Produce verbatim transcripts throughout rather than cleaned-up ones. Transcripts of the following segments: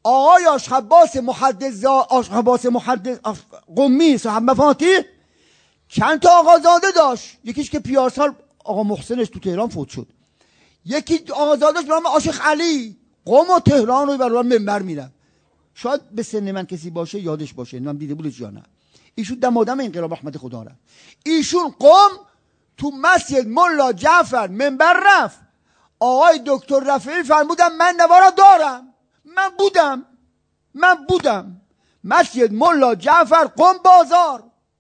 آقای آشخباس محدث آشخباس محدث قمی صاحب مفاتیح چند تا آقازاده داشت. یکیش که پیارسال آقا محسنش تو تهران فوت شد، یکی آقازادهش به نام آشیخ علی قم و تهران رو برای منبر میرم. شاید به سن من کسی باشه یادش باشه، نمیدونم دیده بودش یا نه. ایشون دمادم انقلاب رحمت خدا رفت. ایشون قم تو مسجد ملا جعفر منبر رفت. آقای دکتر رفیعی فرمودن من نوارا دارم. من بودم من بودم مسجد ملا جعفر قم بازار.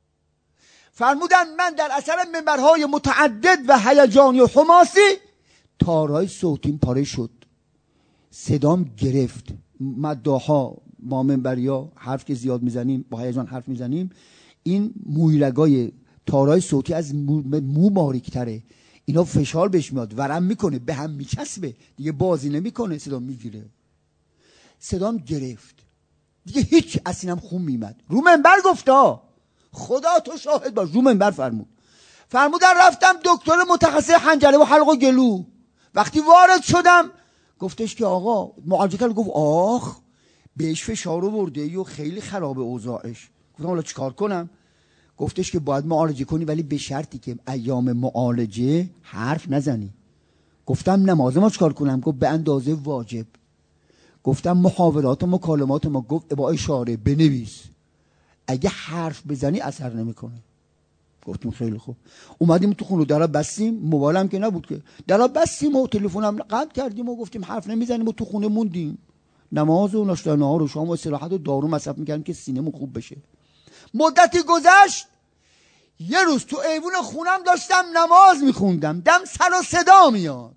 فرمودن من در اثر منبرهای متعدد و هیجانی و حماسی تارهای صوتیم پاره شد، صدام گرفت. مداحا ما منبریا حرف که زیاد میزنیم، با هیجان حرف میزنیم، این مویرگای تارهای صوتی از مو, مو باریک‌تره، اینا فشار بهش میاد، ورم میکنه، به هم میچسبه، دیگه بازی نمیکنه، صدا میگیره. صدام گرفت دیگه، هیچ اسینم خون میمد. رو منبر گفتا، خدا تو شاهد باش، رو منبر فرمود. فرمودن رفتم دکتر متخصص حنجره و حلق و گلو. وقتی وارد شدم گفتش که آقا معالجه کرد، گفت آخ بهش فشار آورده و خیلی خراب اوضاعش. گفتم حالا چیکار کنم؟ گفتش که باید معالجه کنی ولی به شرطی که ایام معالجه حرف نزنی. گفتم نماز ما چیکار کنم؟ گفت به اندازه واجب. گفتم محاورات و مکالمات ما، گفت با اشاره بنویس، اگه حرف بزنی اثر نمیکنه. گفتیم خیلی خوب. اومدیم تو خونه، درا بستیم، موبایلم که نبود که، درا بستیم و تلفنم قطع کردیم و گفتیم حرف نمیزنیم و تو خونه موندیم. نماز و ناشته نهار و شام و استراحت و دارو مصرف میکردیم که سینه‌مون خوب بشه. مدتی گذشت، یه روز تو ایوون خونم داشتم نماز میخوندم، دم سر و صدا میاد.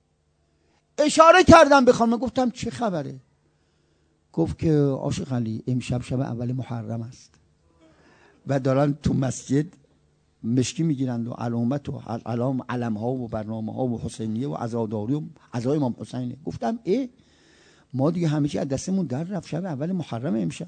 اشاره کردم به خانم، گفتم چه خبره؟ گفت که عاشق علی امشب شب اول محرم است و دارن تو مسجد مشکی میگیرند و علامت و علام علم ها و برنامه ها و حسینیه و عزاداری و عزای امام حسینه. گفتم ای ما دیگه همیشه از دستمون در رفت، شب اول محرم امشب.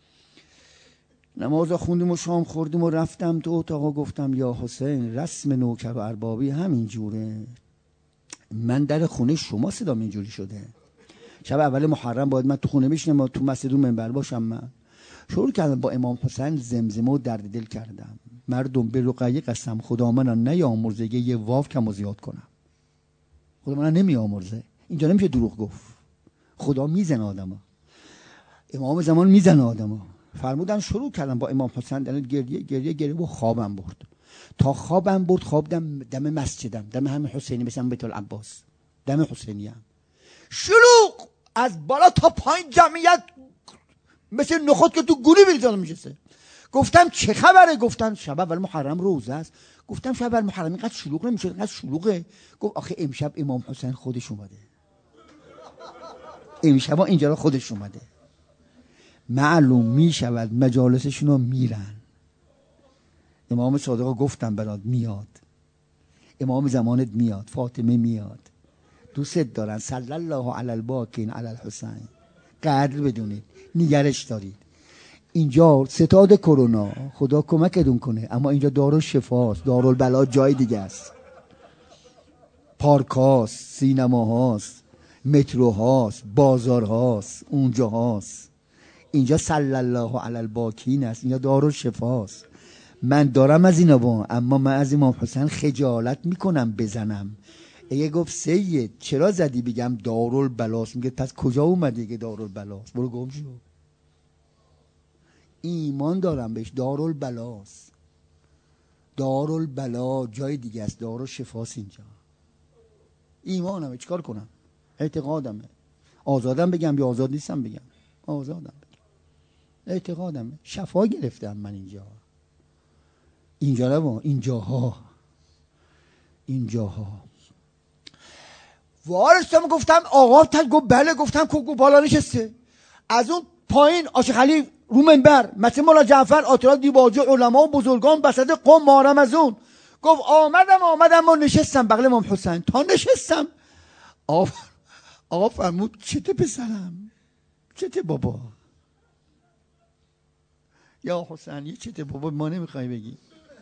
نماز خوندیم و شام خوردیم و رفتم تو اتاق. گفتم یا حسین رسم نوکر و اربابی همین جوره، من در خونه شما صدام اینجوری شده. شب اول محرم باید من تو خونه بشینم و تو مسجد و منبر باشم. من شروع کردم با امام حسین زمزمه و درد دل کردم. مردم به رقیه قسم خدا من نیامرزه یه واو کم و زیاد کنم. خدا من نمیامرزه. اینجا نمیشه دروغ گفت. خدا میزنه آدما، امام زمان میزنه آدما. فرمودن شروع کردم با امام حسین در گریه گریه گریه و خوابم برد. تا خوابم برد خوابدم دم مسجدم، دم همین حسینی، مثلا بیت العباس، دم حسینی هم شلوغ از بالا تا پایین جمعیت مثل نخود که تو گوری بریزان میشه. گفتم چه خبره؟ گفتم شب اول محرم روزه است. گفتم شب اول محرم اینقدر شلوغ نمیشه، اینقدر شلوغه. گفت آخه امشب امام حسین خودش اومده، امشب اینجا رو خودش اومده. معلوم میشود مجالسشون رو میرن. امام صادق گفتم برات میاد، امام زمانت میاد، فاطمه میاد، دوست دارن. صلی الله علی الباکین علی الحسین. قدر بدونید، نگرش دارید. اینجا ستاد کرونا خدا کمکتون کنه، اما اینجا دارو شفاست، دارالبلا جای دیگه است. پارک هاست، سینما هاست، مترو هاست، بازار هاست، اونجا هاست. اینجا صلی الله علی الباکین است، اینجا دارو شفاست. من دارم از اینا با، اما من از امام حسین خجالت میکنم بزنم. اگه گفت سید چرا زدی بگم دارالبلاست، میگه پس کجا اومده که دارالبلاست؟ برو گم شو. ایمان دارم بهش، دارالبلاست. دارالبلا جای دیگه است، دارو شفاست اینجا. ایمانمه، چیکار کنم؟ اعتقادمه. آزادم بگم یا آزاد نیستم بگم؟ آزادم بگم. اعتقادمه. شفا گرفتم من اینجا. اینجا نبا، اینجاها اینجاها وارستم. گفتم آقا تل، گفت بله. گفتم کو بالا نشسته. از اون پایین عاشق علی رو منبر، مثل مولا جعفر، آترا دیباجو، علما و بزرگان بسط قم مارم از اون. گفت آمدم آمدم و نشستم بغل امام حسین. تا نشستم آقا آقا فرمود چته پسرم، چته بابا؟ یا حسین یه چته بابا ما نمیخوای بگی؟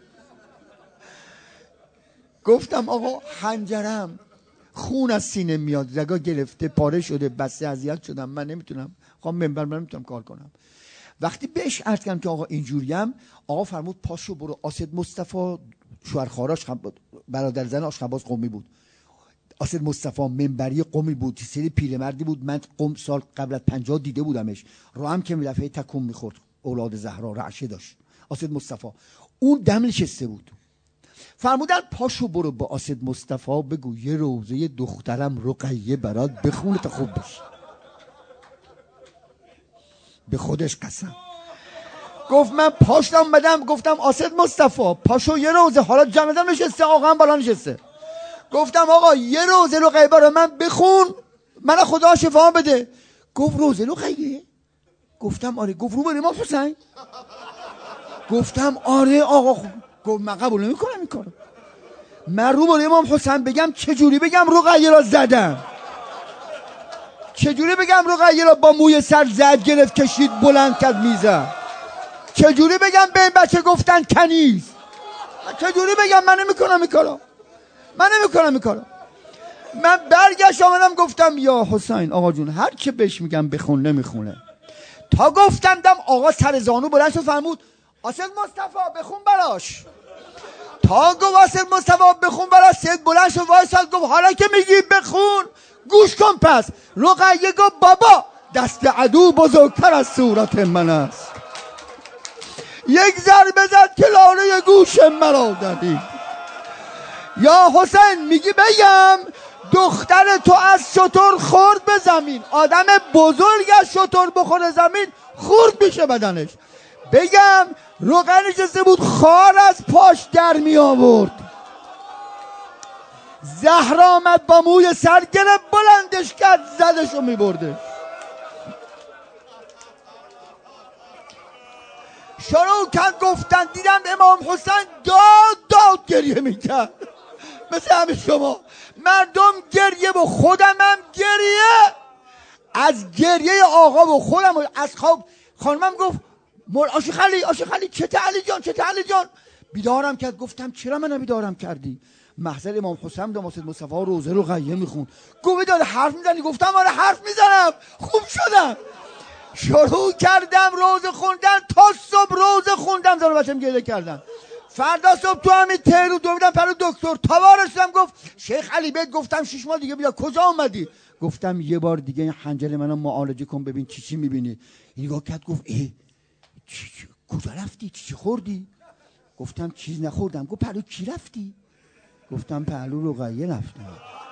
گفتم آقا حنجرم خون از سینه میاد، رگا گرفته، پاره شده، بسته، اذیت شدم، من نمیتونم خب منبر من نمیتونم کار کنم. وقتی بهش عرض کردم که آقا اینجوریم، آقا فرمود پاشو برو. آسد مصطفی شوهرخواراش برادر زن آشخباز قمی بود. آسد مصطفی منبری قمی بود، سری پیرمردی بود. من قم سال قبل از پنجاه دیده بودمش. رو هم که میرفت تکون میخورد، اولاد زهرا رعشه داشت آسد مصطفی. اون دم نشسته بود. فرمودن پاشو برو با آسد مصطفی بگو یه روزه دخترم رقیه برات بخونه تا خوب بشه. به خودش قسم. گفت من پاشتم بدم، گفتم آسد مصطفی پاشو یه روزه، حالا جمعدم نشسته، آقا هم بالا نشسته. گفتم آقا یه روزه رقیه برای من بخون، من خدا شفا بده. گفت روزه رقیه؟ گفتم آره. گفت رو بر امام حسین؟ گفتم آره آقا. گفت من قبول نمی کنم این کارو. من رو بر امام حسین بگم چجوری بگم رقیه را زدم؟ چجوری بگم رقیه را با موی سر زد گرفت کشید بلند کرد میزد؟ چجوری بگم به این بچه گفتن کنیز؟ چجوری بگم؟ من نمی کنم این کارو. من نمی کنم این کارو. من برگشت آمدم گفتم یا حسین آقا جون هر چه بهش میگم بخون نمیخونه. تا گفتم دم آقا سر زانو بلند شد فرمود آسد مصطفی بخون براش. تا گفت آسد مصطفی بخون براش، سید بلند شد وایساد گفت حالا که میگی بخون گوش کن. پس رقیه گفت بابا دست عدو بزرگتر از صورت من است، یک ضربه زد که لاله گوش مرا دادی. یا حسین میگی بگم دختر تو از شتر خورد به زمین، آدم بزرگ از شتر بخوره زمین خورد میشه بدنش. بگم رقیه نشسته بود خار از پاش در می آورد، زهر آمد با موی سر گرفت بلندش کرد زدش و می برده. شروع کرد گفتن، دیدم امام حسین داد داد گریه میکرد مثل همه شما. مردم گریه و خودم هم گریه. از گریه آقا و خودم از خواب خانمم گفت مر آشی خلی آشی خلی چته علی جان چته علی جان. بیدارم کرد. گفتم چرا منو بیدارم کردی؟ محضر امام حسین دام آسد مصطفی روزه رقیه میخوند. گفت داره حرف میزنی؟ گفتم آره حرف میزنم. خوب شدم. شروع کردم روزه خوندن تا صبح روزه خوندم. زن و بچه‌م گریه کردن. فردا صبح تو همین تهرو دویدم پرو دکتر تا رسیدم گفت شیخ علی بهت گفتم شش ماه دیگه بیا. کجا اومدی؟ گفتم یه بار دیگه این حنجره منو معالجه کن ببین چی چی میبینی. نگاه کرد گفت ای چی چی کجا رفتی؟ چی چی خوردی؟ گفتم چیز نخوردم. گفت پرو کی رفتی؟ گفتم پهلو رقیه رفتم.